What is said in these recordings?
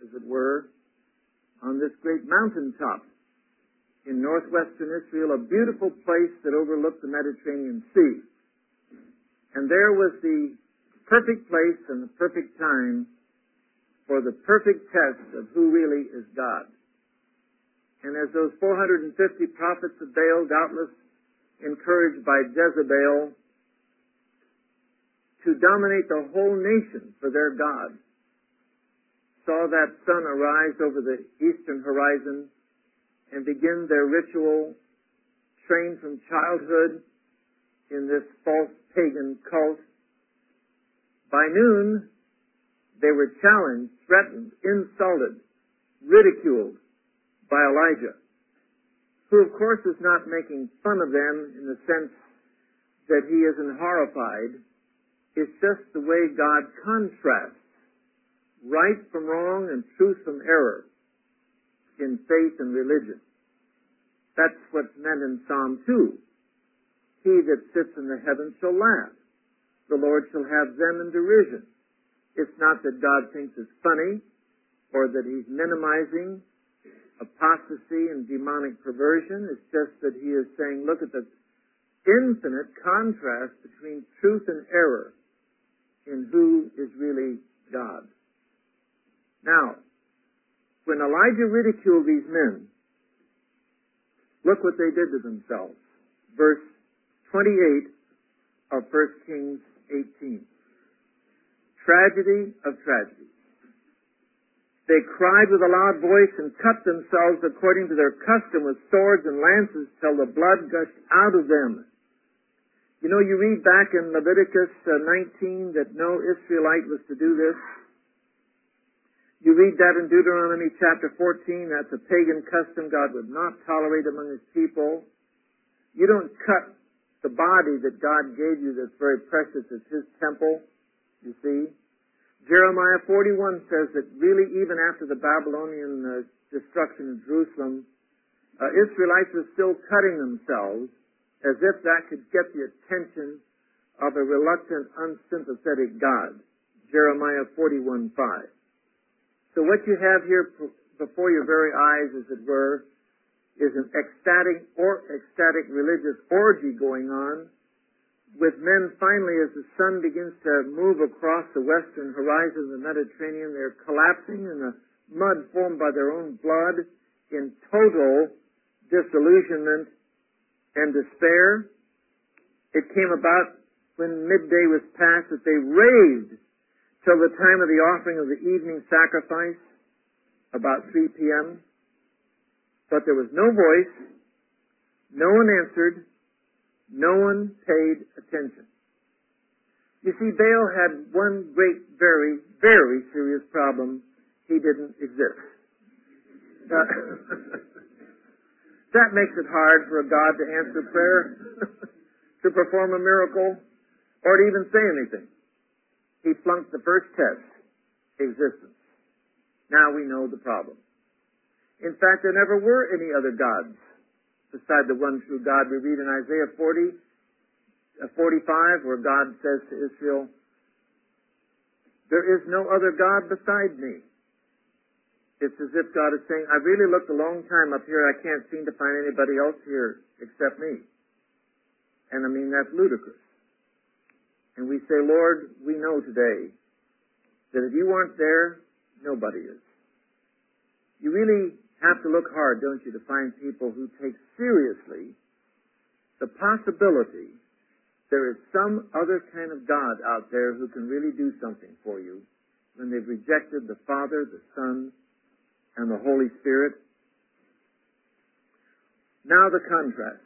as it were, on this great mountaintop in northwestern Israel, a beautiful place that overlooked the Mediterranean Sea. And there was the perfect place and the perfect time for the perfect test of who really is God. And as those 450 prophets of Baal, doubtless encouraged by Jezebel to dominate the whole nation for their God, saw that sun arise over the eastern horizon and begin their ritual, trained from childhood in this false pagan cult. By noon, they were challenged, threatened, insulted, ridiculed by Elijah, who of course is not making fun of them in the sense that he isn't horrified. It's just the way God contrasts right from wrong and truth from error in faith and religion. That's what's meant in Psalm 2. He that sits in the heavens shall laugh. The Lord shall have them in derision. It's not that God thinks it's funny or that he's minimizing apostasy and demonic perversion. It's just that he is saying, look at the infinite contrast between truth and error in who is really God. Now, when Elijah ridiculed these men, look what they did to themselves. Verse 28 of 1 Kings 18. Tragedy of tragedies. They cried with a loud voice and cut themselves according to their custom with swords and lances till the blood gushed out of them. You know, you read back in Leviticus 19 that no Israelite was to do this. You read that in Deuteronomy chapter 14, that's a pagan custom God would not tolerate among his people. You don't cut the body that God gave you that's very precious. It's his temple, you see. Jeremiah 41 says that really even after the Babylonian destruction of Jerusalem, Israelites were still cutting themselves as if that could get the attention of a reluctant, unsympathetic God. Jeremiah 41:5. So what you have here before your very eyes, as it were, is an ecstatic religious orgy going on, with men finally, as the sun begins to move across the western horizon of the Mediterranean, they're collapsing in the mud formed by their own blood in total disillusionment and despair. It came about when midday was past that they raved till the time of the offering of the evening sacrifice, about 3 p.m. But there was no voice, no one answered, no one paid attention. You see, Baal had one great, very, very serious problem. He didn't exist. That makes it hard for a God to answer prayer, to perform a miracle, or to even say anything. He flunked the first test, existence. Now we know the problem. In fact, there never were any other gods beside the one true God. We read in Isaiah 45, where God says to Israel, there is no other God beside me. It's as if God is saying, I've really looked a long time up here, I can't seem to find anybody else here except me. And I mean, that's ludicrous. And we say, Lord, we know today that if you aren't there, nobody is. You really have to look hard, don't you, to find people who take seriously the possibility there is some other kind of God out there who can really do something for you when they've rejected the Father, the Son, and the Holy Spirit. Now the contrast.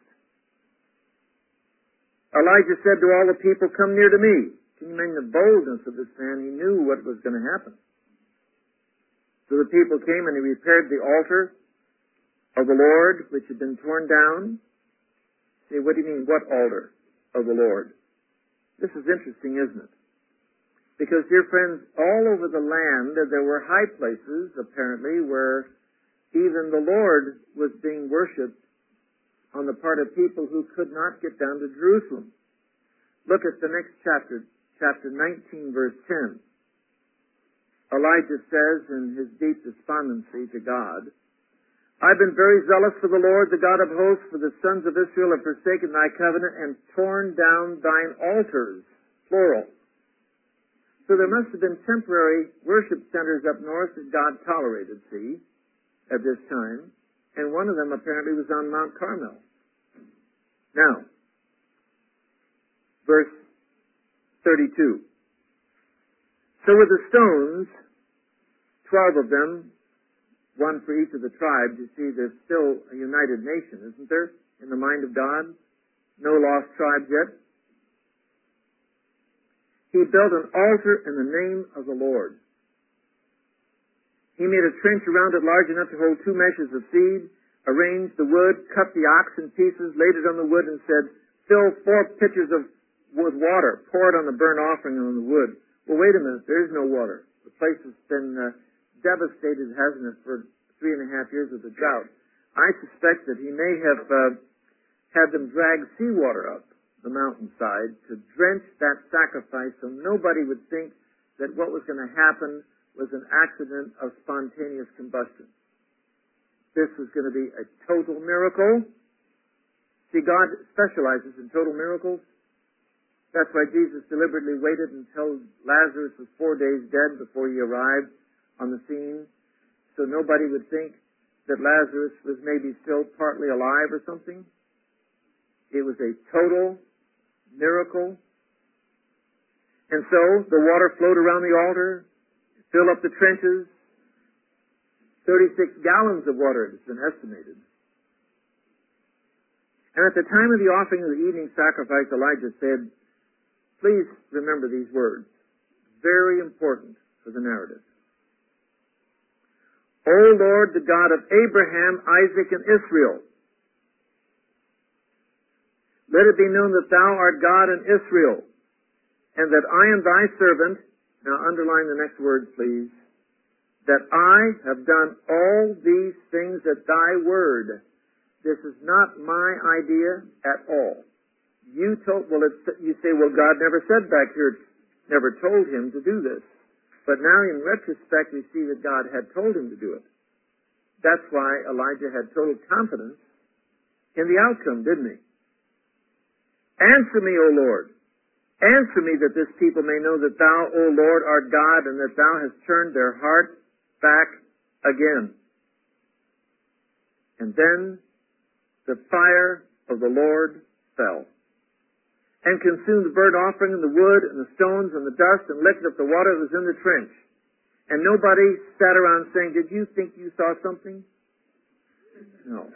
Elijah said to all the people, come near to me. Can you imagine the boldness of this man? He knew what was going to happen. So the people came and he repaired the altar of the Lord, which had been torn down. Say, what do you mean, what altar of the Lord? This is interesting, isn't it? Because, dear friends, all over the land there were high places, apparently, where even the Lord was being worshipped on the part of people who could not get down to Jerusalem. Look at the next chapter, chapter 19, verse 10. Elijah says in his deep despondency to God, I've been very zealous for the Lord, the God of hosts, for the sons of Israel have forsaken thy covenant and torn down thine altars, plural. So there must have been temporary worship centers up north that God tolerated, see, at this time, and one of them apparently was on Mount Carmel. Now, verse 32. So with the stones, 12 of them, one for each of the tribes, you see there's still a united nation, isn't there, in the mind of God? No lost tribes yet. He built an altar in the name of the Lord. He made a trench around it large enough to hold 2 measures of seed, arranged the wood, cut the ox in pieces, laid it on the wood, and said, fill 4 pitchers with water, pour it on the burnt offering and on the wood. Well, wait a minute, there is no water. The place has been devastated, hasn't it, for 3.5 years of the drought. I suspect that he may have had them drag seawater up the mountainside to drench that sacrifice so nobody would think that what was going to happen was an accident of spontaneous combustion. This was going to be a total miracle. See, God specializes in total miracles. That's why Jesus deliberately waited until Lazarus was 4 days dead before he arrived on the scene, so nobody would think that Lazarus was maybe still partly alive or something. It was a total miracle. And so the water flowed around the altar, filled up the trenches. 36 gallons of water has been estimated. And at the time of the offering of the evening sacrifice, Elijah said, please remember these words. Very important for the narrative. O Lord, the God of Abraham, Isaac, and Israel, let it be known that thou art God in Israel, and that I am thy servant. Now underline the next word, please. That I have done all these things at thy word. This is not my idea at all. You say, well, God never said back here, never told him to do this. But now in retrospect, we see that God had told him to do it. That's why Elijah had total confidence in the outcome, didn't he? Answer me, O Lord. Answer me that this people may know that thou, O Lord, art God, and that thou hast turned their heart back again. And then the fire of the Lord fell and consumed the burnt offering and the wood and the stones and the dust and licked up the water that was in the trench. And nobody sat around saying, did you think you saw something? No.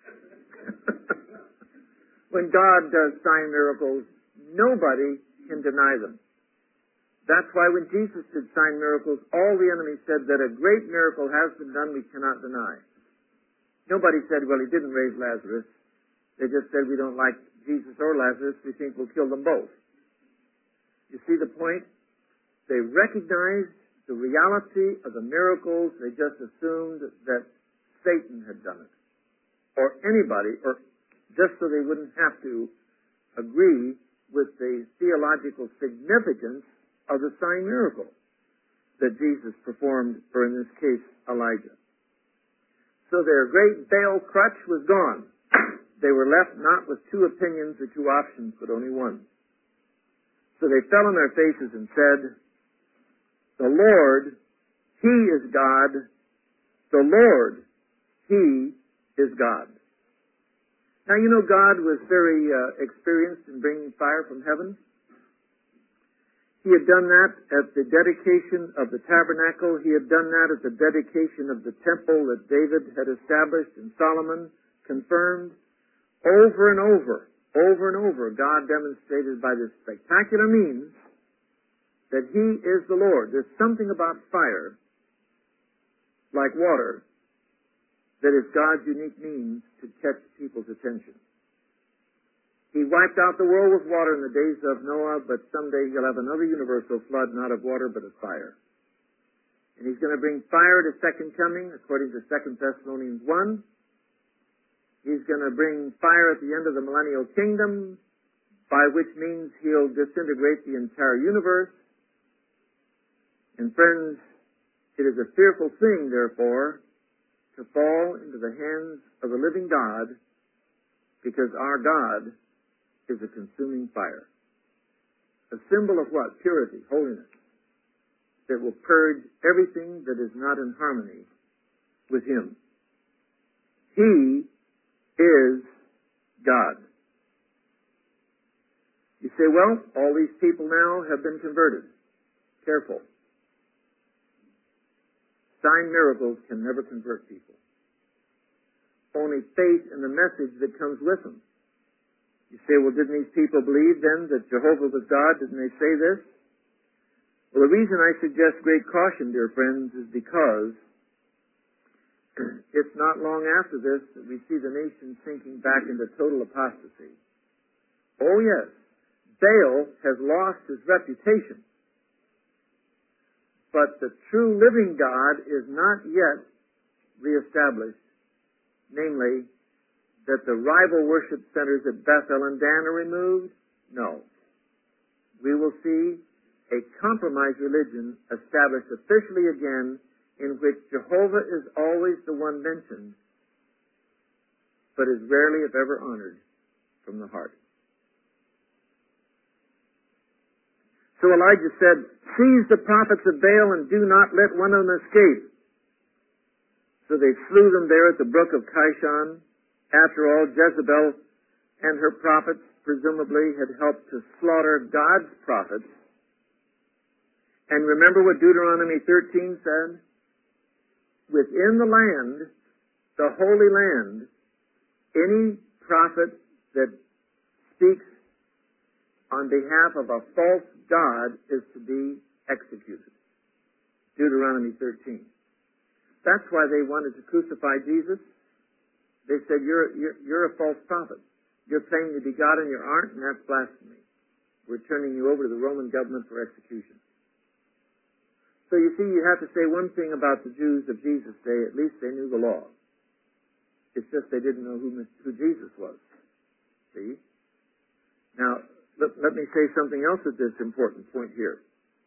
When God does sign miracles, nobody can deny them. That's why when Jesus did sign miracles, all the enemy said that a great miracle has been done we cannot deny. Nobody said, well, he didn't raise Lazarus. They just said, we don't like Jesus or Lazarus. We think we'll kill them both. You see the point? They recognized the reality of the miracles. They just assumed that Satan had done it. Or anybody, or just so they wouldn't have to agree with the theological significance of the sign miracle that Jesus performed, or in this case, Elijah. So their great Baal crutch was gone. They were left not with 2 opinions or 2 options, but only one. So they fell on their faces and said, the Lord, He is God. The Lord, He is God. Now, you know, God was very experienced in bringing fire from heaven. He had done that at the dedication of the tabernacle. He had done that at the dedication of the temple that David had established and Solomon confirmed. Over and over, God demonstrated by this spectacular means that He is the Lord. There's something about fire, like water, that is God's unique means to catch people's attention. He wiped out the world with water in the days of Noah, but someday He'll have another universal flood, not of water, but of fire. And He's going to bring fire at His second coming, according to 2 Thessalonians 1. He's going to bring fire at the end of the millennial kingdom, by which means He'll disintegrate the entire universe. And friends, It is a fearful thing, therefore, to fall into the hands of the living God, because our God is a consuming fire. A symbol of what? Purity, holiness, that will purge everything that is not in harmony with Him. He is God. You say, well, all these people now have been converted. Careful. Sign miracles can never convert people. Only faith in the message that comes with them. You say, well, didn't these people believe then that Jehovah was God? Didn't they say this? Well, the reason I suggest great caution, dear friends, is because it's not long after this that we see the nation sinking back into total apostasy. Oh, yes. Baal has lost his reputation. But the true living God is not yet reestablished. Namely, that the rival worship centers at Bethel and Dan are removed? No. We will see a compromised religion established officially again, in which Jehovah is always the one mentioned, but is rarely, if ever, honored from the heart. So Elijah said, "Seize the prophets of Baal and do not let one of them escape." So they slew them there at the brook of Kishon. After all, Jezebel and her prophets presumably had helped to slaughter God's prophets. And remember what Deuteronomy 13 said? Within the land, the Holy Land, any prophet that speaks on behalf of a false god is to be executed. Deuteronomy 13. That's why they wanted to crucify Jesus. They said, you're a false prophet. You're claiming to be God and you aren't, and that's blasphemy. We're turning you over to the Roman government for execution. So you see, you have to say one thing about the Jews of Jesus' day. At least they knew the law. It's just they didn't know who Jesus was. See? Now, let me say something else at this important point here.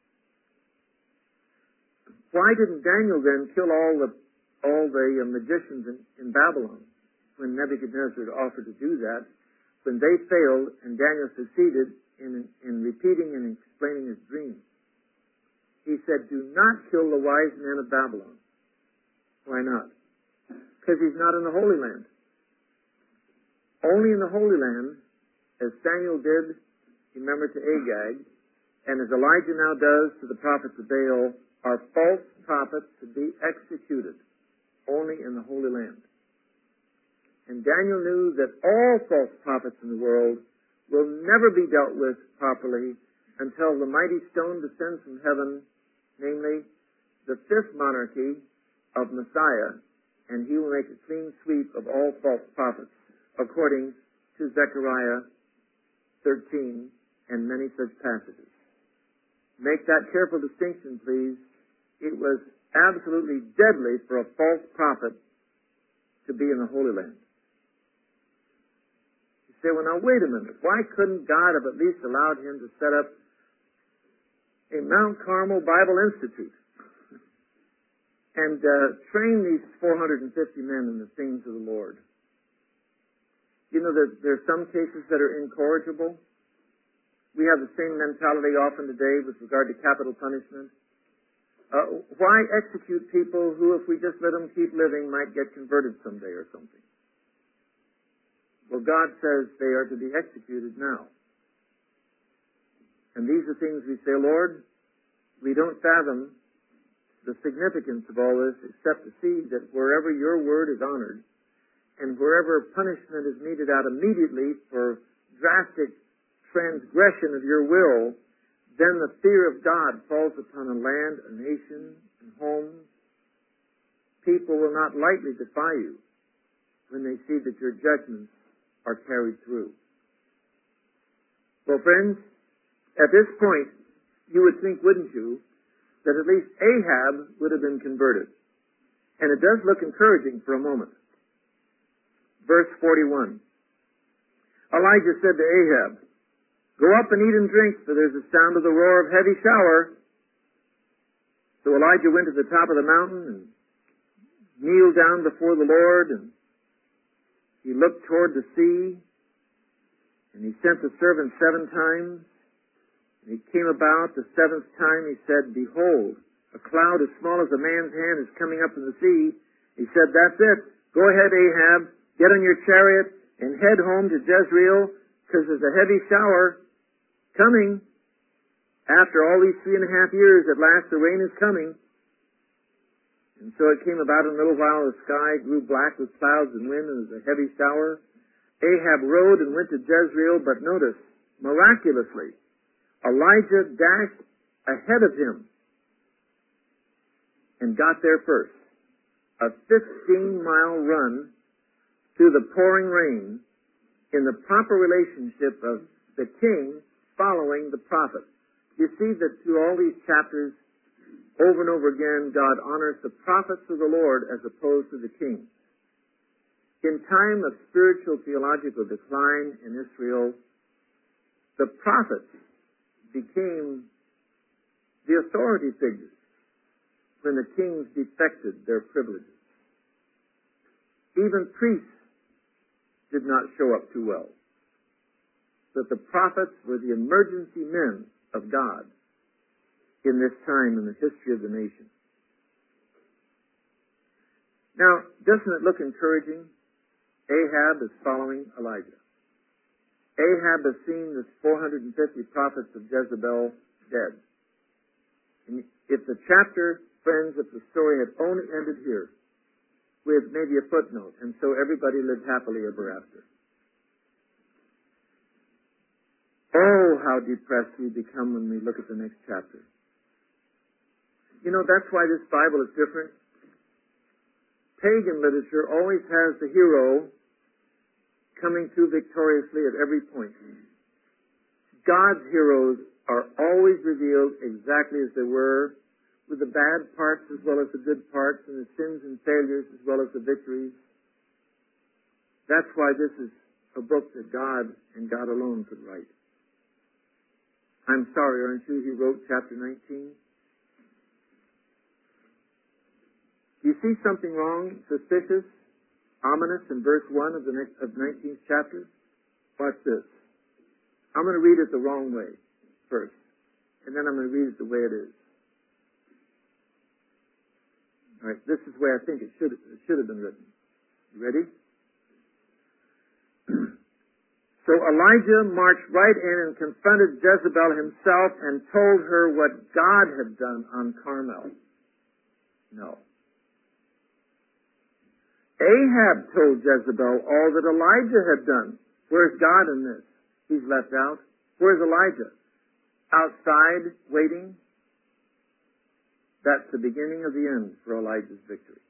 Why didn't Daniel then kill all the magicians in Babylon when Nebuchadnezzar offered to do that? When they failed and Daniel succeeded in repeating and explaining his dream, he said, "Do not kill the wise men of Babylon." Why not? Because he's not in the Holy Land. Only in the Holy Land, as Samuel did, remember, to Agag, and as Elijah now does to the prophets of Baal, are false prophets to be executed. Only in the Holy Land. And Daniel knew that all false prophets in the world will never be dealt with properly until the mighty stone descends from heaven, namely the fifth monarchy of Messiah, and he will make a clean sweep of all false prophets, according to Zechariah 13 and many such passages. Make that careful distinction, please. It was absolutely deadly for a false prophet to be in the Holy Land. You say, well, now, wait a minute. Why couldn't God have at least allowed him to set up a Mount Carmel Bible Institute and train these 450 men in the things of the Lord? You know that there are some cases that are incorrigible. We have the same mentality often today with regard to capital punishment. Why execute people who, if we just let them keep living, might get converted someday or something? Well, God says they are to be executed now. And these are things we say, Lord, we don't fathom the significance of all this except to see that wherever your word is honored and wherever punishment is meted out immediately for drastic transgression of your will, then the fear of God falls upon a land, a nation, and homes. People will not lightly defy you when they see that your judgments are carried through. Well, friends, at this point, you would think, wouldn't you, that at least Ahab would have been converted. And it does look encouraging for a moment. Verse 41. Elijah said to Ahab, "Go up and eat and drink, for there's a sound of the roar of heavy shower." So Elijah went to the top of the mountain and kneeled down before the Lord, and he looked toward the sea, and he sent the servant 7 times. And he came about the 7th time, he said, "Behold, a cloud as small as a man's hand is coming up from the sea." He said, "That's it. Go ahead, Ahab, get on your chariot and head home to Jezreel, because there's a heavy shower coming. After all these 3.5 years, at last the rain is coming." And so it came about in a little while, the sky grew black with clouds and wind, and there was a heavy shower. Ahab rode and went to Jezreel, but notice, miraculously, Elijah dashed ahead of him and got there first. A 15-mile run through the pouring rain in the proper relationship of the king following the prophet. You see that through all these chapters, over and over again, God honors the prophets of the Lord as opposed to the king. In time of spiritual theological decline in Israel, the prophets became the authority figures when the kings defected their privileges. Even priests did not show up too well. But the prophets were the emergency men of God in this time in the history of the nation. Now, doesn't it look encouraging? Ahab is following Elijah. Ahab has seen the 450 prophets of Jezebel dead. And if the chapter, friends, if the story had only ended here, with maybe a footnote, and so everybody lived happily ever after. Oh, how depressed we become when we look at the next chapter. You know, that's why this Bible is different. Pagan literature always has the hero coming through victoriously at every point. God's heroes are always revealed exactly as they were, with the bad parts as well as the good parts, and the sins and failures as well as the victories. That's why this is a book that God and God alone could write. I'm sorry, aren't you? He wrote chapter 19. Do you see something wrong, suspicious, ominous in verse 1 of the 19th chapter? Watch this. I'm going to read it the wrong way first, and then I'm going to read it the way it is. All right, this is the way I think it should have been written. You ready? So Elijah marched right in and confronted Jezebel himself and told her what God had done on Carmel. No. Ahab told Jezebel all that Elijah had done. Where's God in this? He's left out. Where's Elijah? Outside, waiting. That's the beginning of the end for Elijah's victory.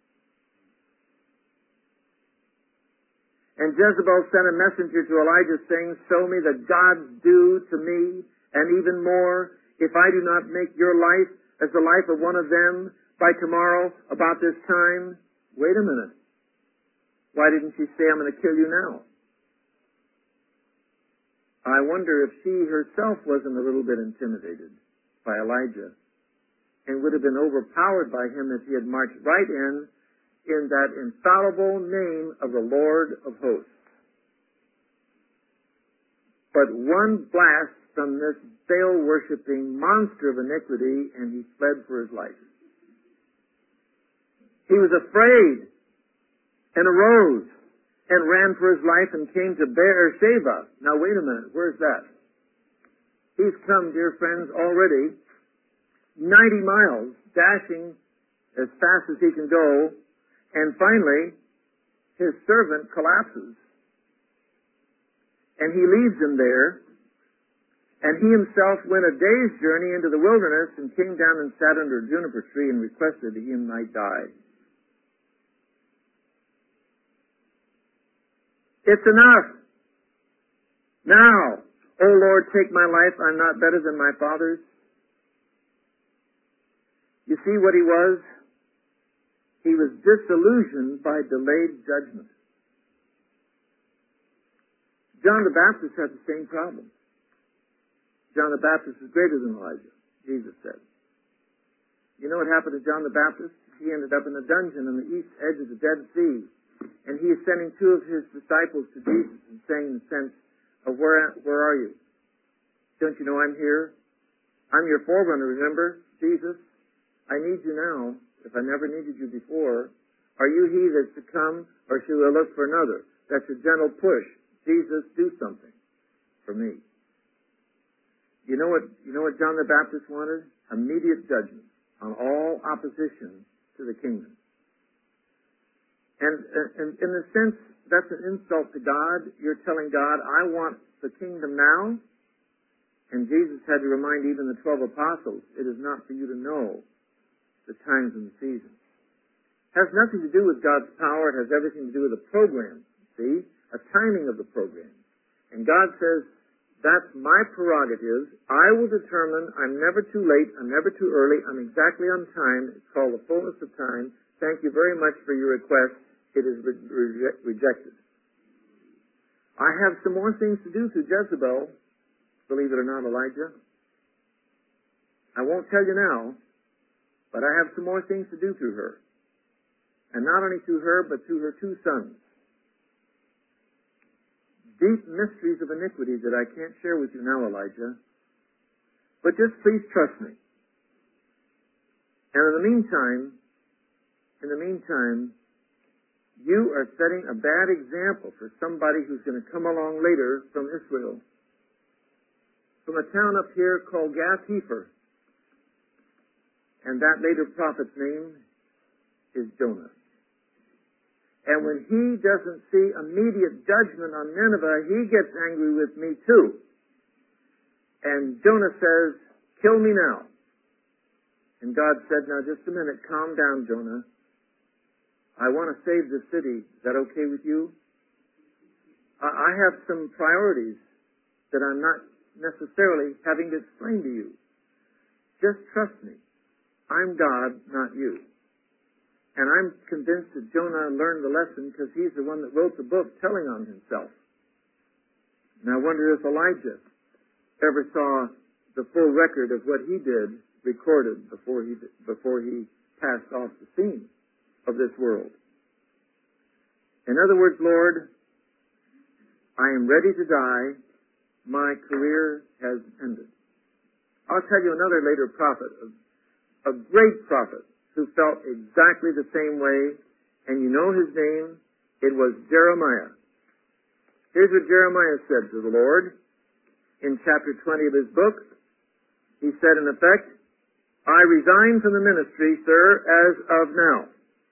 And Jezebel sent a messenger to Elijah saying, "Show me the gods due to me, and even more, if I do not make your life as the life of one of them by tomorrow about this time." Wait a minute. Why didn't she say, "I'm going to kill you now"? I wonder if she herself wasn't a little bit intimidated by Elijah and would have been overpowered by him if he had marched right in that infallible name of the Lord of hosts. But one blast from this Baal-worshipping monster of iniquity, and he fled for his life. He was afraid and arose and ran for his life and came to Beersheba. Now wait a minute, where's that? He's come, dear friends, already 90 miles, dashing as fast as he can go, and finally, his servant collapses. And he leaves him there, and he himself went a day's journey into the wilderness and came down and sat under a juniper tree and requested that he might die. It's enough. Now, O Lord, take my life. I'm not better than my fathers. You see what he was? He was disillusioned by delayed judgment. John the Baptist had the same problem. John the Baptist is greater than Elijah, Jesus said. You know what happened to John the Baptist? He ended up in a dungeon on the east edge of the Dead Sea. And he is sending two of his disciples to Jesus and saying in the sense of, where are you? Don't you know I'm here? I'm your forerunner, remember, Jesus? I need you now, if I never needed you before. Are you he that's to come, or should I look for another? That's a gentle push. Jesus, do something for me. You know what John the Baptist wanted? Immediate judgment on all opposition to the kingdom. And in a sense, that's an insult to God. You're telling God, I want the kingdom now. And Jesus had to remind even the 12 apostles, it is not for you to know the times and the seasons. It has nothing to do with God's power. It has everything to do with the program. See? A timing of the program. And God says, that's my prerogative. I will determine. I'm never too late. I'm never too early. I'm exactly on time. It's called the fullness of time. Thank you very much for your request. It is rejected. I have some more things to do through Jezebel, believe it or not, Elijah. I won't tell you now, but I have some more things to do through her. And not only through her, but through her two sons. Deep mysteries of iniquity that I can't share with you now, Elijah. But just please trust me. And in the meantime, you are setting a bad example for somebody who's going to come along later from Israel, from a town up here called Gath-Hepher. And that later prophet's name is Jonah. And when he doesn't see immediate judgment on Nineveh, he gets angry with me too. And Jonah says, kill me now. And God said, now just a minute, calm down, Jonah. I want to save the city. Is that okay with you? I have some priorities that I'm not necessarily having to explain to you. Just trust me. I'm God, not you. And I'm convinced that Jonah learned the lesson because he's the one that wrote the book telling on himself. And I wonder if Elijah ever saw the full record of what he did recorded before he passed off the scene of this world. In other words, Lord, I am ready to die. My career has ended. I'll tell you another later prophet, a great prophet, who felt exactly the same way, and you know his name. It was Jeremiah. Here's what Jeremiah said to the Lord in chapter 20 of his book. He said, in effect, I resign from the ministry, sir, as of now.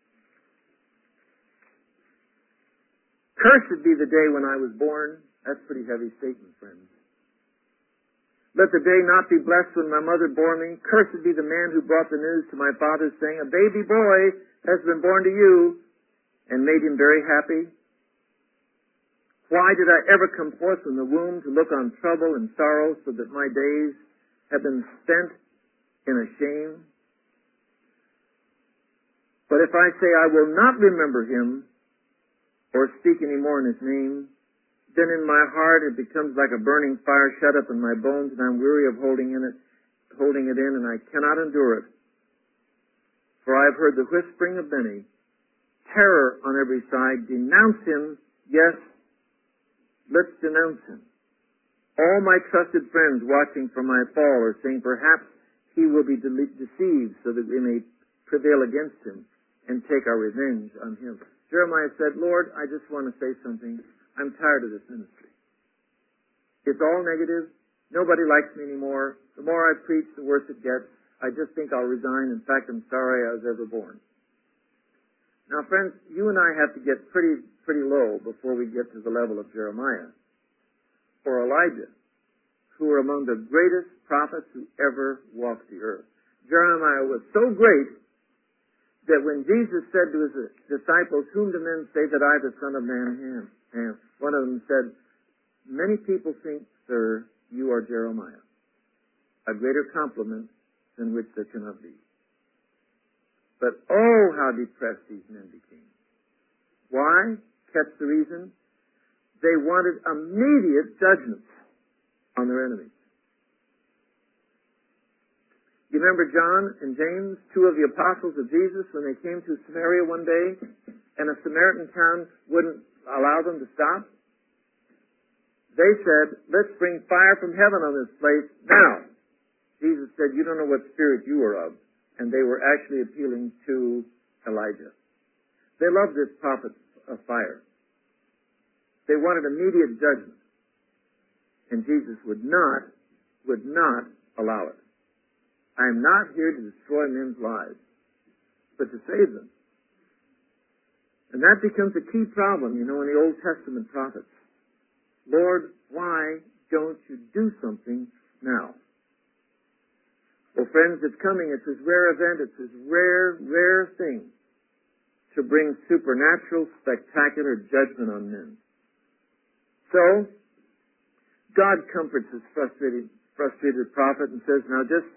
Cursed be the day when I was born. That's a pretty heavy statement, friends. Let the day not be blessed when my mother bore me. Cursed be the man who brought the news to my father, saying, a baby boy has been born to you, and made him very happy. Why did I ever come forth from the womb to look on trouble and sorrow, so that my days have been spent in a shame? But if I say I will not remember him, or speak any more in his name, then in my heart it becomes like a burning fire shut up in my bones, and I'm weary of holding it in, and I cannot endure it. For I have heard the whispering of many, terror on every side. Denounce him, yes, let's denounce him. All my trusted friends watching for my fall are saying, perhaps he will be deceived so that we may prevail against him and take our revenge on him. Jeremiah said, Lord, I just want to say something. I'm tired of this ministry. It's all negative. Nobody likes me anymore. The more I preach, the worse it gets. I just think I'll resign. In fact, I'm sorry I was ever born. Now, friends, you and I have to get pretty low before we get to the level of Jeremiah or Elijah, who are among the greatest prophets who ever walked the earth. Jeremiah was so great that when Jesus said to his disciples, whom do men say that I, the Son of Man, am? And one of them said, many people think, sir, you are Jeremiah. A greater compliment than which there cannot be. But oh, how depressed these men became. Why? Catch the reason? They wanted immediate judgment on their enemies. You remember John and James, two of the apostles of Jesus, when they came to Samaria one day, and a Samaritan town wouldn't allow them to stop? They said, let's bring fire from heaven on this place now. Jesus said, you don't know what spirit you are of. And they were actually appealing to Elijah. They loved this prophet of fire. They wanted immediate judgment. And Jesus would not allow it. I am not here to destroy men's lives, but to save them. And that becomes a key problem, in the Old Testament prophets. Lord, why don't you do something now? Well, friends, it's coming. It's this rare event. It's this rare thing to bring supernatural, spectacular judgment on men. So, God comforts his frustrated prophet and says, now just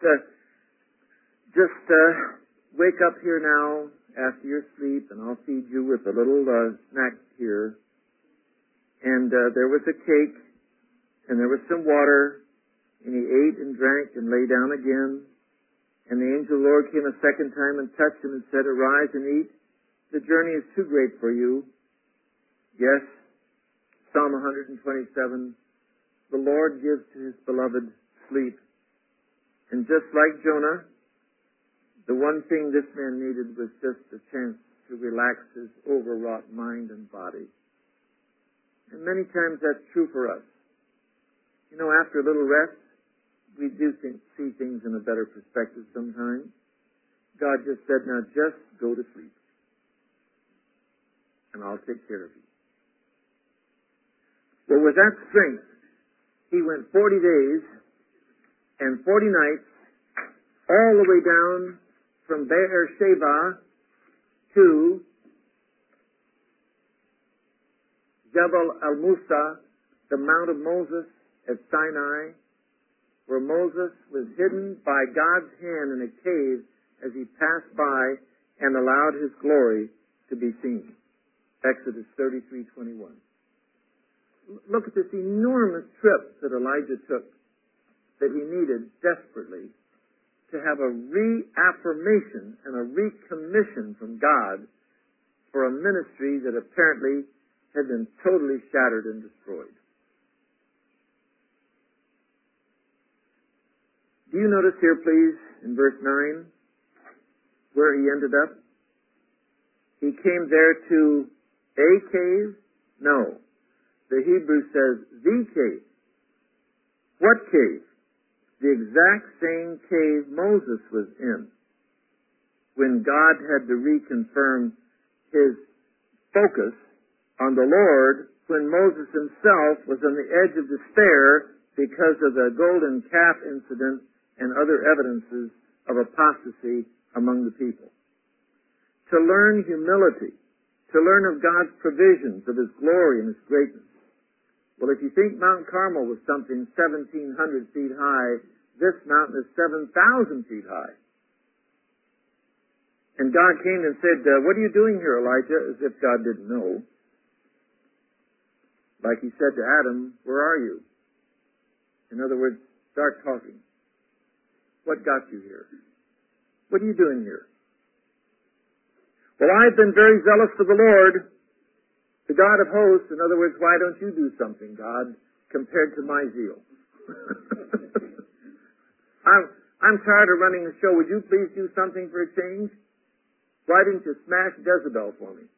wake up here now after your sleep, and I'll feed you with a little snack here. And there was a cake, and there was some water, and he ate and drank and lay down again. And the angel of the Lord came a second time and touched him and said, arise and eat. The journey is too great for you. Yes, Psalm 127, the Lord gives to his beloved sleep. And just like Jonah, the one thing this man needed was just a chance to relax his overwrought mind and body. And many times that's true for us. After a little rest, we do see things in a better perspective sometimes. God just said, now just go to sleep. And I'll take care of you. Well, with that strength, he went 40 days and 40 nights all the way down from Beersheba to Jabal al-Musa, the Mount of Moses at Sinai, where Moses was hidden by God's hand in a cave as he passed by and allowed his glory to be seen. Exodus 33:21. Look at this enormous trip that Elijah took that he needed desperately to have a reaffirmation and a recommission from God for a ministry that apparently had been totally shattered and destroyed. Do you notice here, please, in verse 9, where he ended up? He came there to a cave? No. The Hebrew says the cave. What cave? The exact same cave Moses was in when God had to reconfirm his focus on the Lord when Moses himself was on the edge of despair because of the golden calf incident and other evidences of apostasy among the people. To learn humility, to learn of God's provisions, of his glory and his greatness. Well, if you think Mount Carmel was something 1,700 feet high, this mountain is 7,000 feet high. And God came and said, what are you doing here, Elijah? As if God didn't know. Like he said to Adam, where are you? In other words, start talking. What got you here? What are you doing here? Well, I've been very zealous for the Lord, the God of hosts. In other words, why don't you do something, God, compared to my zeal? I'm tired of running the show. Would you please do something for a change? Why didn't you smash Jezebel for me?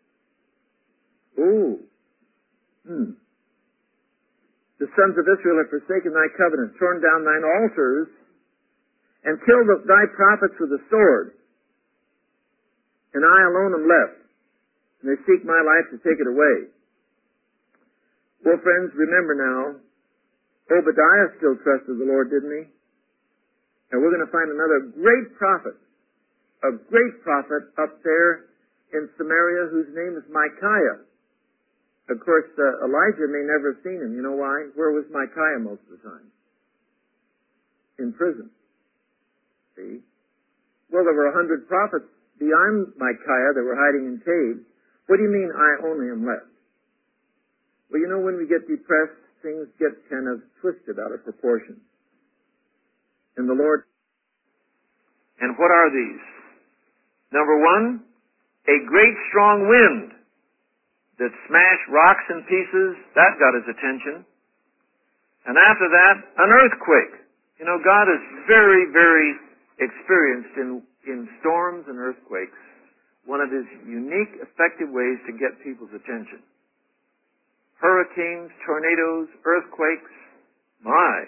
The sons of Israel have forsaken thy covenant, torn down thine altars, and killed thy prophets with the sword. And I alone am left, and they seek my life to take it away. Well, friends, remember now, Obadiah still trusted the Lord, didn't he? And we're going to find another great prophet, a great prophet up there in Samaria whose name is Micaiah. Of course, Elijah may never have seen him. You know why? Where was Micaiah most of the time? In prison. See? Well, there were 100 prophets beyond Micaiah that were hiding in caves. What do you mean, I only am left? Well, you know, when we get depressed, things get kind of twisted out of proportion. And the Lord And what are these? Number one, a great strong wind that smashed rocks in pieces. That got his attention. And after that, an earthquake. You know, God is very, very experienced in storms and earthquakes. One of his unique, effective ways to get people's attention. Hurricanes, tornadoes, earthquakes. My.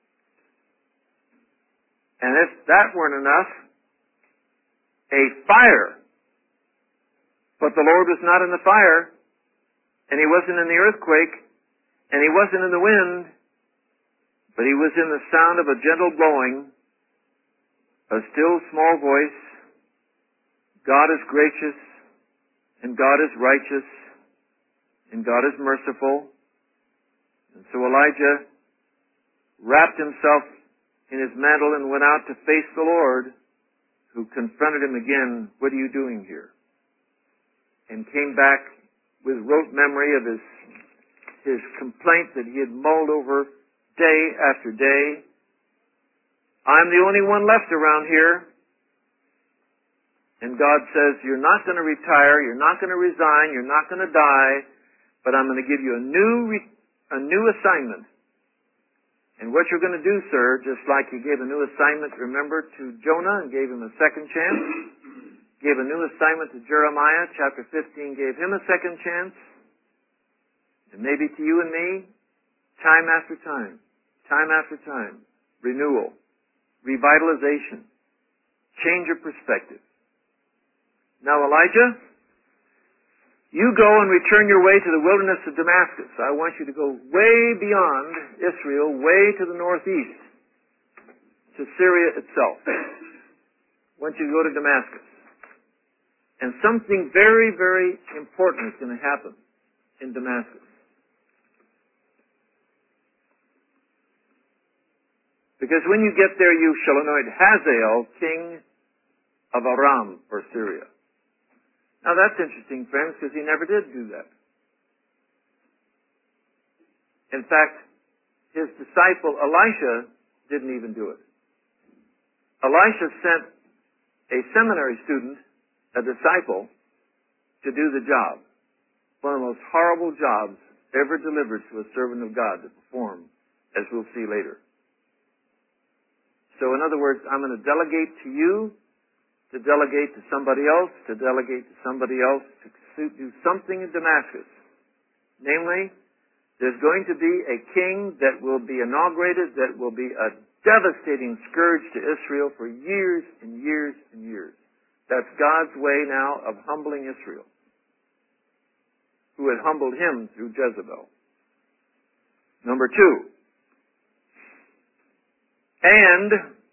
And if that weren't enough, a fire. But the Lord was not in the fire, and he wasn't in the earthquake, and he wasn't in the wind, but he was in the sound of a gentle blowing, a still small voice. God is gracious, and God is righteous, and God is merciful. And so Elijah wrapped himself in his mantle and went out to face the Lord, who confronted him again, "What are you doing here?" And came back with rote memory of his complaint that he had mulled over day after day. "I'm the only one left around here." And God says, "You're not going to retire, you're not going to resign, you're not going to die, but I'm going to give you a new assignment. And what you're going to do, sir, just like he gave a new assignment, remember, to Jonah and gave him a second chance, gave a new assignment to Jeremiah, chapter 15, gave him a second chance, and maybe to you and me, time after time, renewal, revitalization, change of perspective. Now, Elijah, you go and return your way to the wilderness of Damascus. I want you to go way beyond Israel, way to the northeast, to Syria itself. I want you to go to Damascus. And something very, very important is going to happen in Damascus. Because when you get there, you shall anoint Hazael king of Aram, or Syria. Now that's interesting, friends, because he never did do that. In fact, his disciple Elisha didn't even do it. Elisha sent a seminary student, a disciple, to do the job. One of the most horrible jobs ever delivered to a servant of God to perform, as we'll see later. So in other words, I'm going to delegate to you, to delegate to somebody else, to delegate to somebody else, to do something in Damascus. Namely, there's going to be a king that will be inaugurated that will be a devastating scourge to Israel for years and years and years. That's God's way now of humbling Israel, who had humbled him through Jezebel. Number 2. And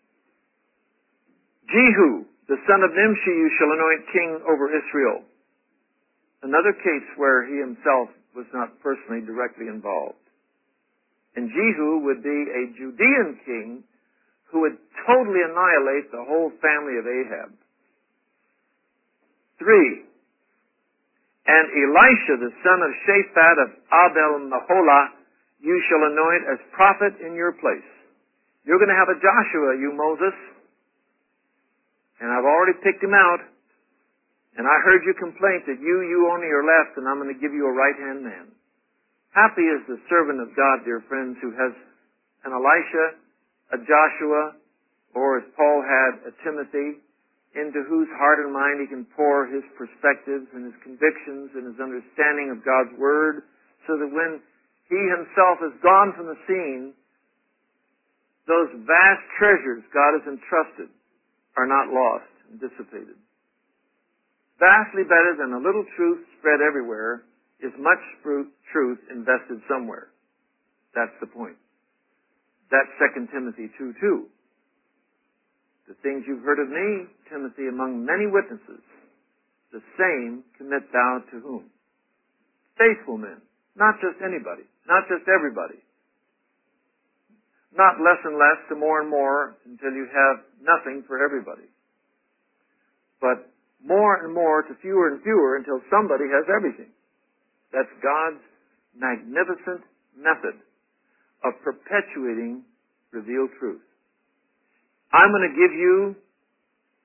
Jehu, the son of Nimshi, you shall anoint king over Israel. Another case where he himself was not personally directly involved. And Jehu would be a Judean king who would totally annihilate the whole family of Ahab. 3. And Elisha, the son of Shaphat of Abel-Meholah, you shall anoint as prophet in your place. You're going to have a Joshua, you Moses. And I've already picked him out. And I heard your complaint that you only are left, and I'm going to give you a right-hand man. Happy is the servant of God, dear friends, who has an Elisha, a Joshua, or as Paul had, a Timothy, into whose heart and mind he can pour his perspectives and his convictions and his understanding of God's Word, so that when he himself is gone from the scene, those vast treasures God has entrusted are not lost and dissipated. Vastly better than a little truth spread everywhere is much truth invested somewhere. That's the point. That's 2 Timothy 2:2. The things you've heard of me, Timothy, among many witnesses, the same commit thou to whom? Faithful men. Not just anybody. Not just everybody. Not less and less to more and more until you have nothing for everybody. But more and more to fewer and fewer until somebody has everything. That's God's magnificent method of perpetuating revealed truth. I'm going to give you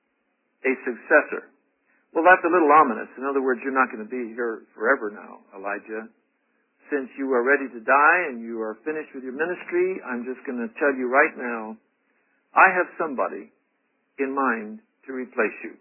a successor. Well, that's a little ominous. In other words, you're not going to be here forever now, Elijah. Since you are ready to die and you are finished with your ministry, I'm just going to tell you right now, I have somebody in mind to replace you.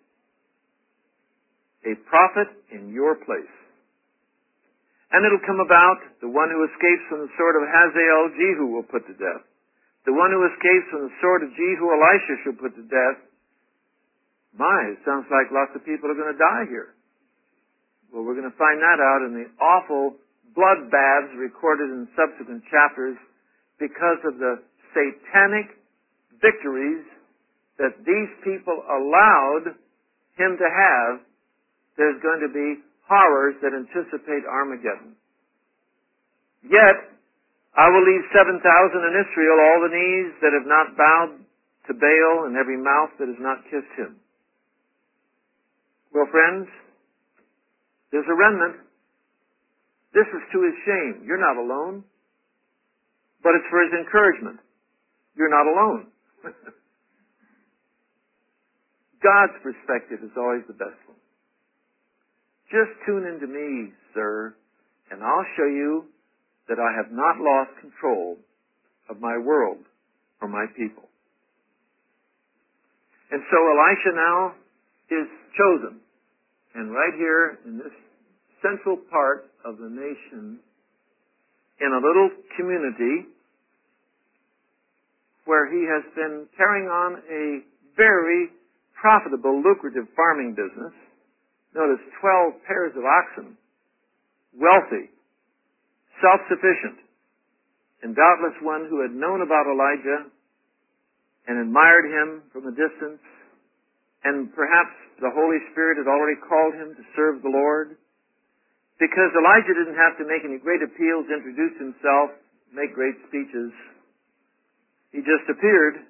A prophet in your place. And it'll come about, the one who escapes from the sword of Hazael, Jehu will put to death. The one who escapes from the sword of Jehu, Elisha shall put to death. My, it sounds like lots of people are going to die here. Well, we're going to find that out in the awful bloodbaths recorded in subsequent chapters because of the satanic victories that these people allowed him to have. There's going to be horrors that anticipate Armageddon. Yet, I will leave 7,000 in Israel, all the knees that have not bowed to Baal and every mouth that has not kissed him. Well, friends, there's a remnant. This is to his shame. You're not alone. But it's for his encouragement. You're not alone. God's perspective is always the best one. Just tune into me, sir, and I'll show you that I have not lost control of my world or my people. And so Elisha now is chosen. And right here in this central part of the nation, in a little community where he has been carrying on a very profitable, lucrative farming business. Notice 12 pairs of oxen, wealthy, self-sufficient, and doubtless one who had known about Elijah and admired him from a distance, and perhaps the Holy Spirit had already called him to serve the Lord, because Elijah didn't have to make any great appeals, introduce himself, make great speeches. He just appeared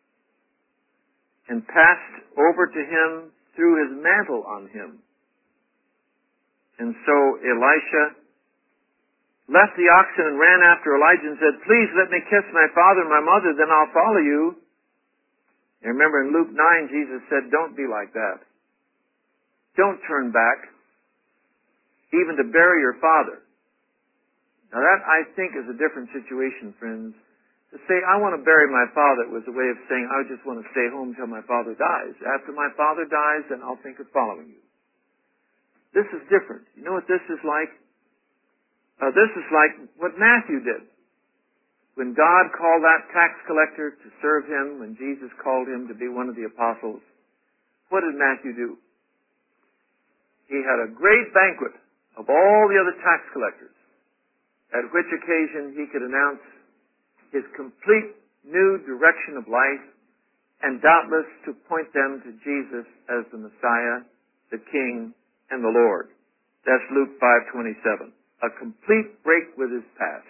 and passed over to him, threw his mantle on him. And so Elisha left the oxen and ran after Elijah and said, "Please let me kiss my father and my mother, then I'll follow you." And remember in Luke 9, Jesus said, don't be like that. Don't turn back, even to bury your father. Now that, I think, is a different situation, friends. To say, I want to bury my father was a way of saying, I just want to stay home till my father dies. After my father dies, then I'll think of following you. This is different. You know what this is like? This is like what Matthew did. When God called that tax collector to serve him, when Jesus called him to be one of the apostles, what did Matthew do? He had a great banquet of all the other tax collectors, at which occasion he could announce his complete new direction of life, and doubtless to point them to Jesus as the Messiah, the King, and the Lord. That's Luke 5:27. A complete break with his past.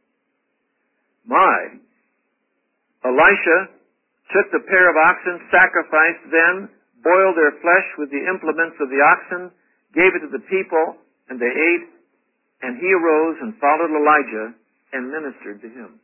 My, Elisha took the pair of oxen, sacrificed them, boiled their flesh with the implements of the oxen, gave it to the people, and they ate, and he arose and followed Elijah and ministered to him.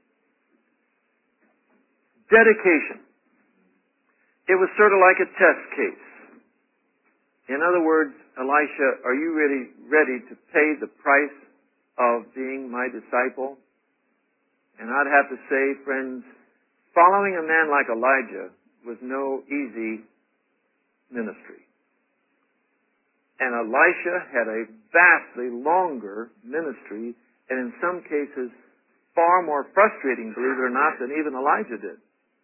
Dedication. It was sort of like a test case. In other words, Elisha, are you really ready to pay the price of being my disciple? And I'd have to say, friends, following a man like Elijah was no easy ministry. And Elisha had a vastly longer ministry, and in some cases far more frustrating, believe it or not, than even Elijah did.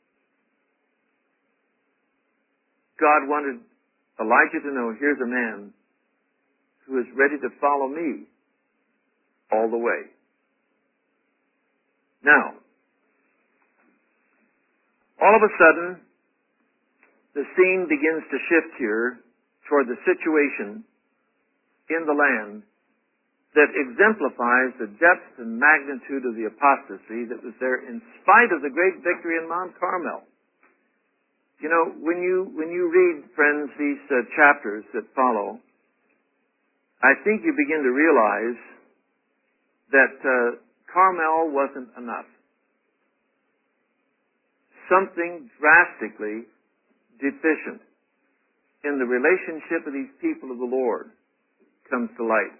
God wanted Elijah to know, here's a man who is ready to follow me all the way. Now, all of a sudden, the scene begins to shift here toward the situation in the land that exemplifies the depth and magnitude of the apostasy that was there in spite of the great victory in Mount Carmel. You know, when you read, friends, these chapters that follow, I think you begin to realize that Carmel wasn't enough. Something drastically deficient in the relationship of these people of the Lord comes to light.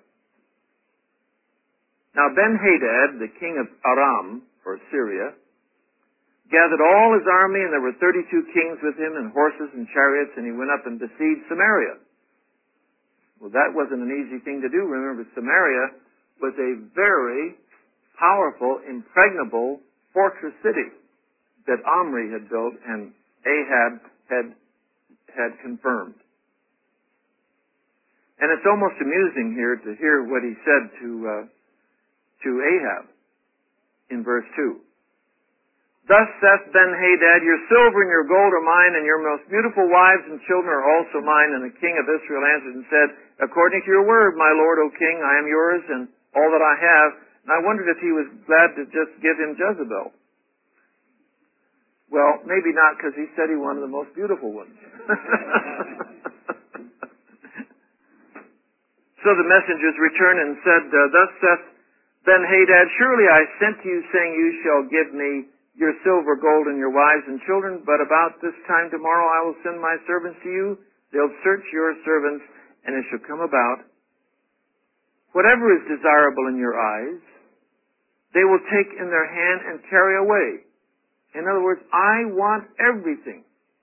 Now Ben-Hadad, the king of Aram, or Syria, gathered all his army, and there were 32 kings with him, and horses and chariots, and he went up and besieged Samaria. Well, that wasn't an easy thing to do. Remember, Samaria was a very powerful, impregnable fortress city that Omri had built and Ahab had confirmed. And it's almost amusing here to hear what he said to Ahab in verse 2. Thus saith Ben-Hadad, your silver and your gold are mine, and your most beautiful wives and children are also mine. And the king of Israel answered and said, according to your word, my lord, O king, I am yours and all that I have. And I wondered if he was glad to just give him Jezebel. Well, maybe not, because he said he wanted the most beautiful ones. So the messengers returned and said, thus saith Ben-Hadad, surely I sent to you, saying, you shall give me your silver, gold, and your wives and children, but about this time tomorrow I will send my servants to you. They'll search your servants, and it shall come about, whatever is desirable in your eyes, they will take in their hand and carry away. In other words, I want everything.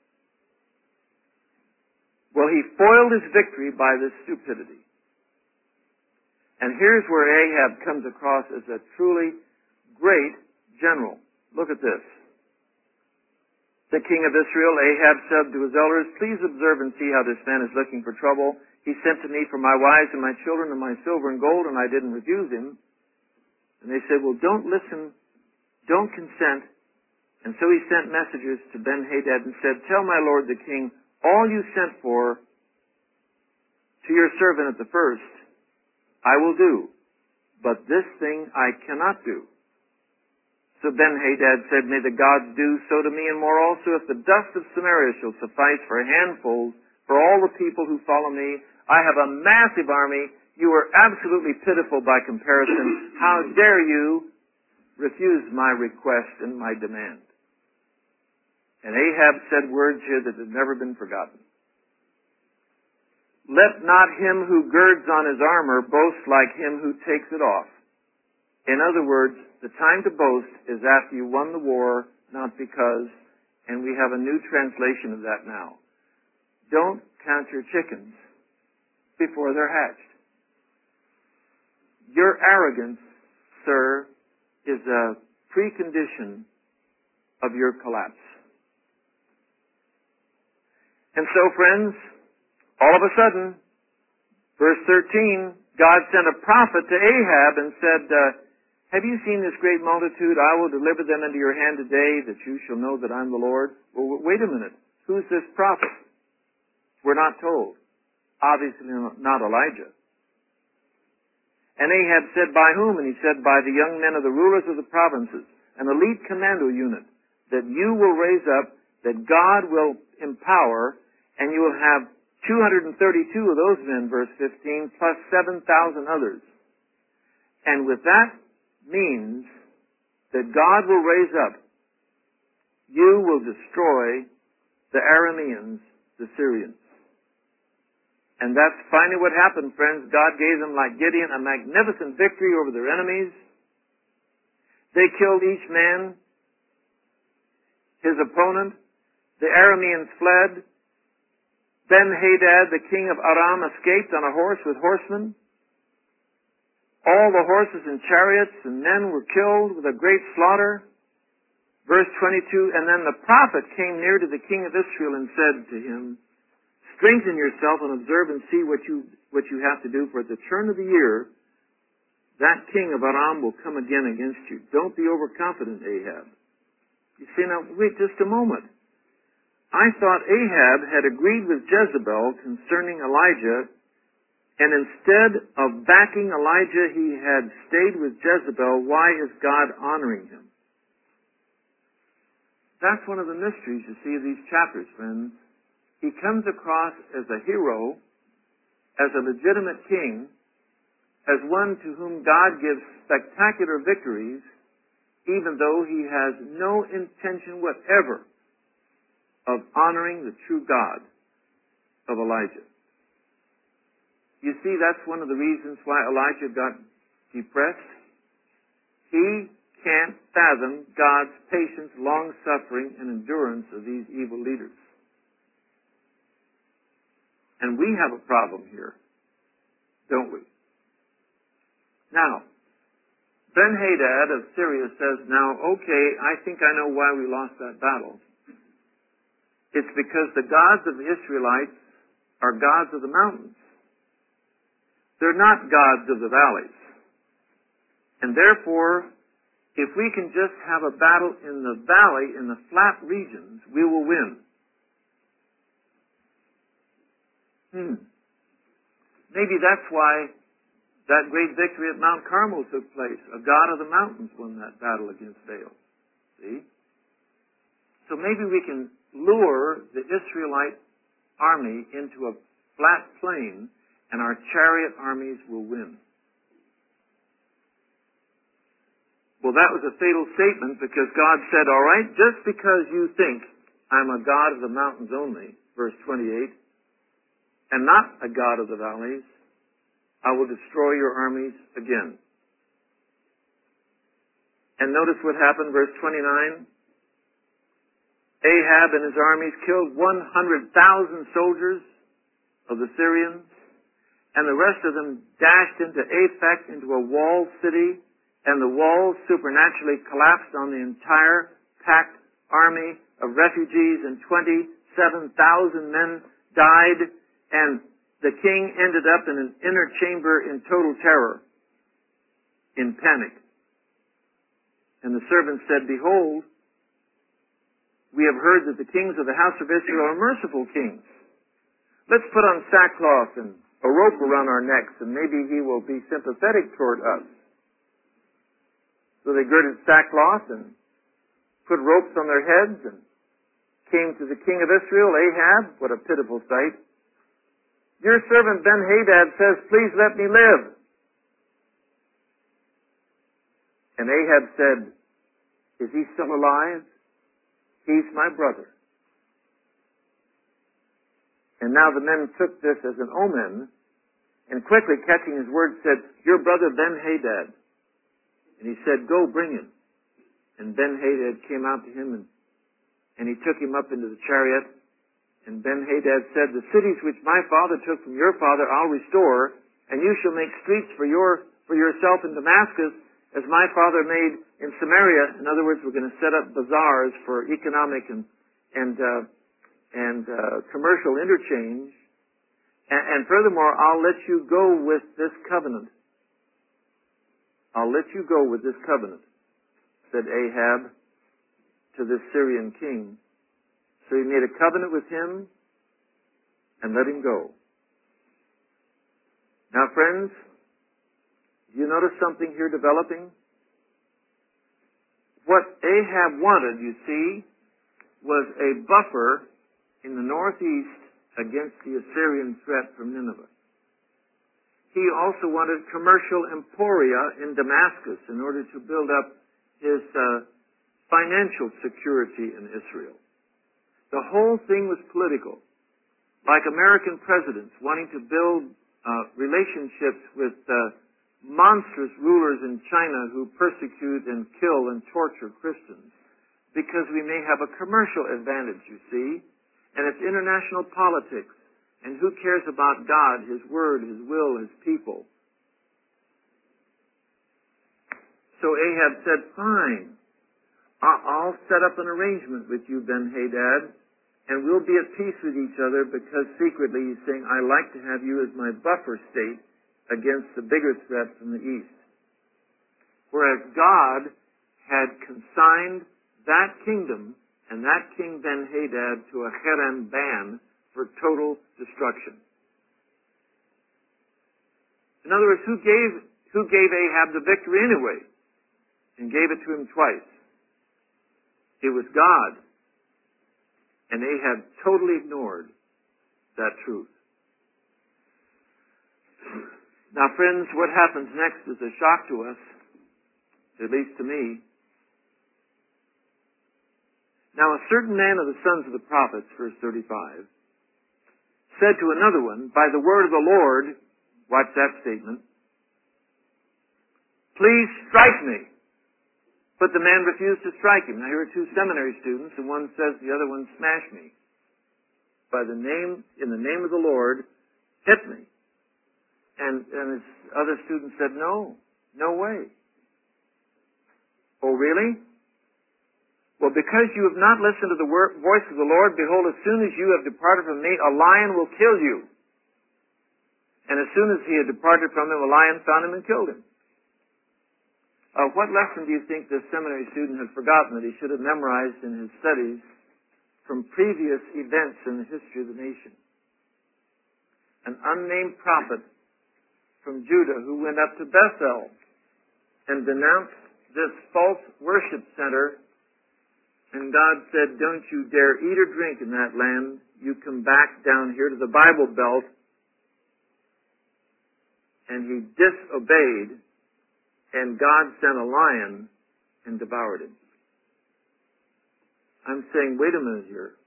Well, he foiled his victory by this stupidity. And here's where Ahab comes across as a truly great general. Look at this. The king of Israel, Ahab, said to his elders, please observe and see how this man is looking for trouble. He sent to me for my wives and my children and my silver and gold, and I didn't refuse him. And they said, well, don't listen, don't consent. And so he sent messengers to Ben-Hadad and said, tell my lord the king, all you sent for to your servant at the first, I will do, but this thing I cannot do. So Ben-Hadad said, may the gods do so to me and more also, if the dust of Samaria shall suffice for handfuls for all the people who follow me. I have a massive army. You are absolutely pitiful by comparison. How dare you refuse my request and my demand? And Ahab said words here that have never been forgotten. Let not him who girds on his armor boast like him who takes it off. In other words, the time to boast is after you won the war, not because, and we have a new translation of that now. Don't count your chickens before they're hatched. Your arrogance, sir, is a precondition of your collapse. And so, friends, all of a sudden, verse 13, God sent a prophet to Ahab and said, have you seen this great multitude? I will deliver them into your hand today, that you shall know that I'm the Lord. Well, wait a minute. Who's this prophet? We're not told. Obviously not Elijah. And Ahab said, by whom? And he said, by the young men of the rulers of the provinces, an elite commando unit that you will raise up, that God will empower, and you will have 232 of those men, verse 15, plus 7,000 others. And with that means that God will raise up, you will destroy the Arameans, the Syrians. And that's finally what happened, friends. God gave them, like Gideon, a magnificent victory over their enemies. They killed each man, his opponent. The Arameans fled. Ben-Hadad, the king of Aram, escaped on a horse with horsemen. All the horses and chariots and men were killed with a great slaughter. Verse 22, and then the prophet came near to the king of Israel and said to him, strengthen yourself and observe and see what you have to do, for at the turn of the year, that king of Aram will come again against you. Don't be overconfident, Ahab. You say, now, wait just a moment. I thought Ahab had agreed with Jezebel concerning Elijah, and instead of backing Elijah, he had stayed with Jezebel. Why is God honoring him? That's one of the mysteries, you see, of these chapters, friends. He comes across as a hero, as a legitimate king, as one to whom God gives spectacular victories, even though he has no intention whatever of honoring the true God. of Elijah. You see, that's one of the reasons why Elijah got depressed. He can't fathom God's patience, long-suffering, and endurance of these evil leaders. And we have a problem here, don't we? Now, Ben-Hadad of Syria says, now, okay, I think I know why we lost that battle. It's because the gods of the Israelites are gods of the mountains. They're not gods of the valleys. And therefore, if we can just have a battle in the valley, in the flat regions, we will win. Maybe that's why that great victory at Mount Carmel took place. A god of the mountains won that battle against Baal. See? So maybe we can lure the Israelite army into a flat plain, and our chariot armies will win. Well, that was a fatal statement, because God said, all right, just because you think I'm a God of the mountains only, verse 28, and not a God of the valleys, I will destroy your armies again. And notice what happened, verse 29. Ahab and his armies killed 100,000 soldiers of the Syrians, and the rest of them dashed into Aphek, into a walled city, and the walls supernaturally collapsed on the entire packed army of refugees, and 27,000 men died, and the king ended up in an inner chamber in total terror, in panic. And the servants said, behold, we have heard that the kings of the house of Israel are merciful kings. Let's put on sackcloth and a rope around our necks, and maybe he will be sympathetic toward us. So they girded sackcloth and put ropes on their heads and came to the king of Israel, Ahab. What a pitiful sight. Your servant Ben-Hadad says, please let me live. And Ahab said, is he still alive? He's my brother. And now the men took this as an omen, and quickly catching his word said, your brother Ben-Hadad. And he said, go bring him. And Ben-Hadad came out to him, and he took him up into the chariot. And Ben-Hadad said, the cities which my father took from your father I'll restore, and you shall make streets for yourself in Damascus, as my father made in Samaria. In other words, we're going to set up bazaars for economic and commercial interchange. And furthermore, I'll let you go with this covenant. I'll let you go with this covenant, said Ahab to this Syrian king. So he made a covenant with him and let him go. Now, friends, do you notice something here developing? What Ahab wanted, you see, was a buffer in the northeast against the Assyrian threat from Nineveh. He also wanted commercial emporia in Damascus in order to build up his financial security in Israel. The whole thing was political, like American presidents wanting to build relationships with monstrous rulers in China who persecute and kill and torture Christians, because we may have a commercial advantage, you see, and it's international politics. And who cares about God, His Word, His will, His people? So Ahab said, fine, I'll set up an arrangement with you, Ben-Hadad, and we'll be at peace with each other, because secretly he's saying, I like to have you as my buffer state against the bigger threat from the east. Whereas God had consigned that kingdom and that king Ben-Hadad to a Hiram ban for total destruction. In other words, who gave Ahab the victory anyway and gave it to him twice? It was God. And Ahab totally ignored that truth. Now, friends, what happens next is a shock to us, at least to me. Now, a certain man of the sons of the prophets, verse 35, said to another one, by the word of the Lord, watch that statement, please strike me. But the man refused to strike him. Now here are two seminary students, and one says the other one, smash me. In the name of the Lord, hit me. And his other student said, no way. Oh, really? Well, because you have not listened to the voice of the Lord, behold, as soon as you have departed from me, a lion will kill you. And as soon as he had departed from him, a lion found him and killed him. What lesson do you think this seminary student had forgotten that he should have memorized in his studies from previous events in the history of the nation? An unnamed prophet from Judah who went up to Bethel and denounced this false worship center, and God said, don't you dare eat or drink in that land. You come back down here to the Bible Belt. And he disobeyed, and God sent a lion and devoured him. I'm saying, wait a minute here.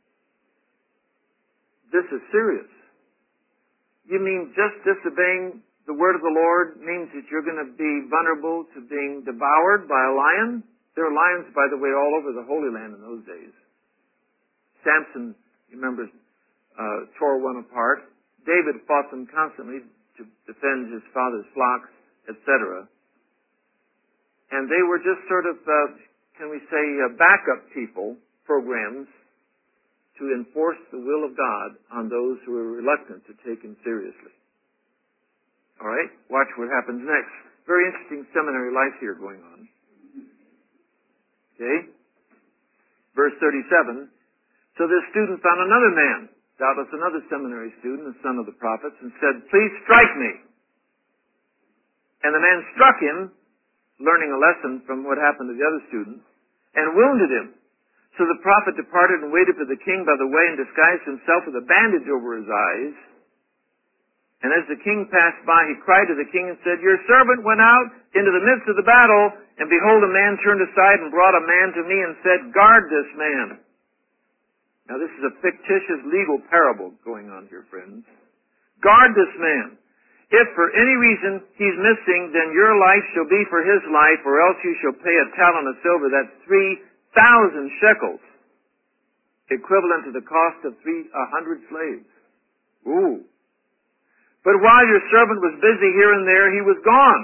This is serious. You mean just disobeying the word of the Lord means that you're going to be vulnerable to being devoured by a lion? There are lions, by the way, all over the Holy Land in those days. Samson, you remember, tore one apart. David fought them constantly to defend his father's flocks, etc. And they were just sort of, can we say, backup people, programs, to enforce the will of God on those who are reluctant to take Him seriously. All right? Watch what happens next. Very interesting seminary life here going on. Okay? Verse 37. So this student found another man, doubtless another seminary student, the son of the prophets, and said, please strike me. And the man struck him, learning a lesson from what happened to the other student, and wounded him. So the prophet departed and waited for the king by the way and disguised himself with a bandage over his eyes. And as the king passed by, he cried to the king and said, your servant went out into the midst of the battle, and behold, a man turned aside and brought a man to me and said, guard this man. Now this is a fictitious legal parable going on here, friends. Guard this man. If for any reason he's missing, then your life shall be for his life, or else you shall pay a talent of silver. That's 3,000 shekels, equivalent to the cost of 100 slaves. Ooh. But while your servant was busy here and there, he was gone.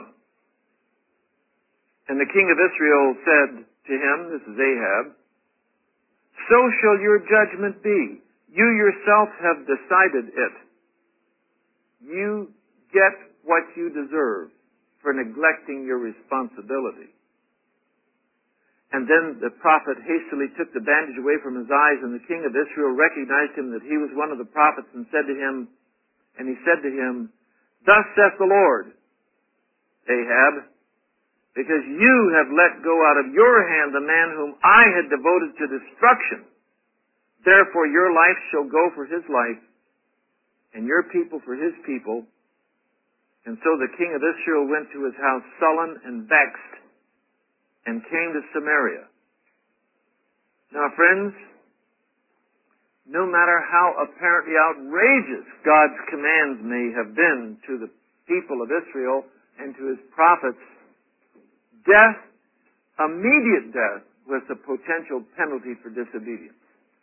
And the king of Israel said to him, this is Ahab, so shall your judgment be. You yourself have decided it. You get what you deserve for neglecting your responsibility. And then the prophet hastily took the bandage away from his eyes, and the king of Israel recognized him that he was one of the prophets, and said to him, thus saith the Lord, Ahab, because you have let go out of your hand the man whom I had devoted to destruction. Therefore your life shall go for his life, and your people for his people. And so the king of Israel went to his house sullen and vexed, and came to Samaria. Now, friends, no matter how apparently outrageous God's commands may have been to the people of Israel and to his prophets, death, immediate death, was the potential penalty for disobedience.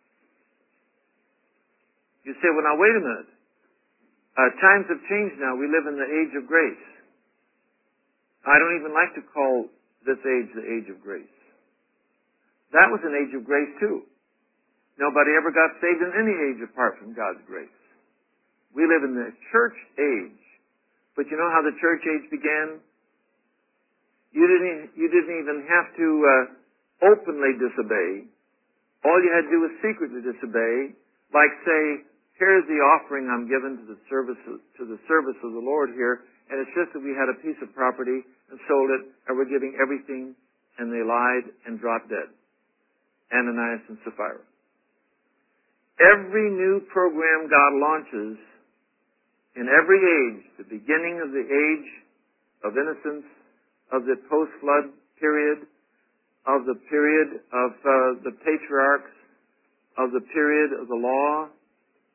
You say, well, now, wait a minute. Times have changed now. We live in the age of grace. I don't even like to call this age the age of grace. That was an age of grace, too. Nobody ever got saved in any age apart from God's grace. We live in the church age. But you know how the church age began? You didn't even have to openly disobey. All you had to do was secretly disobey. Like, say, here's the offering I'm given to the service of the Lord here, and it's just that we had a piece of property and sold it, and we're giving everything, and they lied and dropped dead. Ananias and Sapphira. Every new program God launches in every age, the beginning of the age of innocence, of the post-flood period, of the period of the patriarchs, of the period of the law,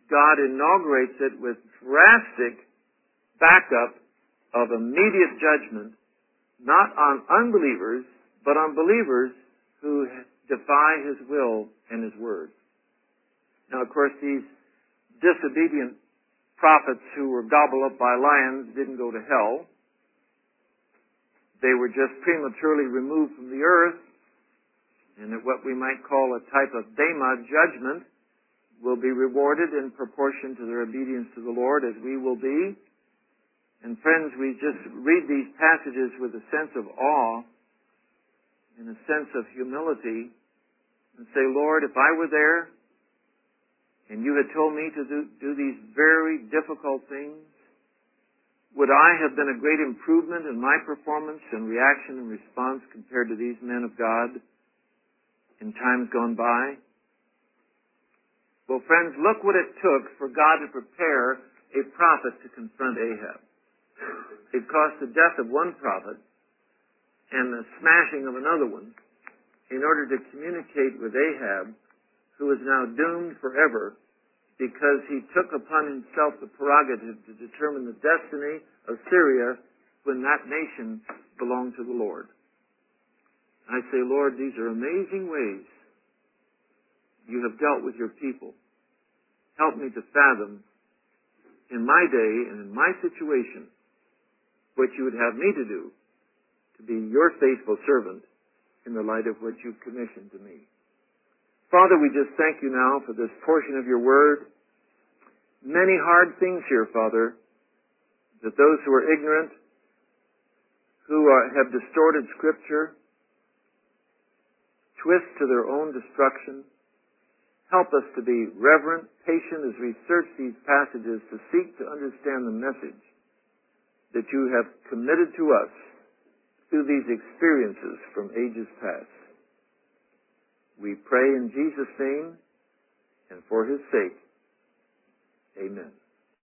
God inaugurates it with drastic backup of immediate judgment, not on unbelievers, but on believers who defy His will and His word. Now, of course, these disobedient prophets who were gobbled up by lions didn't go to hell. They were just prematurely removed from the earth, and at what we might call a type of Bema judgment will be rewarded in proportion to their obedience to the Lord, as we will be. And friends, we just read these passages with a sense of awe and a sense of humility and say, Lord, if I were there and you had told me to do these very difficult things, would I have been a great improvement in my performance and reaction and response compared to these men of God in times gone by? Well, friends, look what it took for God to prepare a prophet to confront Ahab. It cost the death of one prophet and the smashing of another one in order to communicate with Ahab, who is now doomed forever because he took upon himself the prerogative to determine the destiny of Syria when that nation belonged to the Lord. I say, Lord, these are amazing ways you have dealt with your people. Help me to fathom in my day and in my situation what you would have me to do to be your faithful servant in the light of what you've commissioned to me. Father, we just thank you now for this portion of your word. Many hard things here, Father, that those who are ignorant, who have distorted Scripture, twist to their own destruction. Help us to be reverent, patient as we search these passages to seek to understand the message that you have committed to us through these experiences from ages past. We pray in Jesus' name and for His sake. Amen.